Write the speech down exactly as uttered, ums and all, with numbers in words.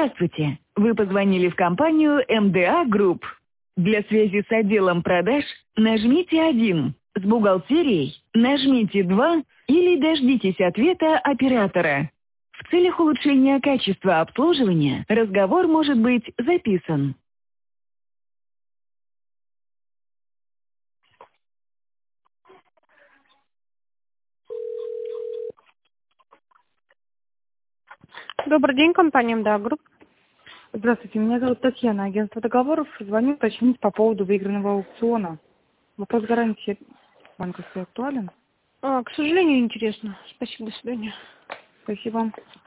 Здравствуйте. Вы позвонили в компанию эм дэ а Group. Для связи с отделом продаж нажмите один. С бухгалтерией нажмите два или дождитесь ответа оператора. В целях улучшения качества обслуживания разговор может быть записан. Добрый день, компания эм дэ а Group. Здравствуйте, меня зовут Татьяна, агентство договоров. Звоню уточнить по поводу выигранного аукциона. Вопрос гарантии банковской актуален? А, к сожалению, интересно. Спасибо, до свидания. Спасибо.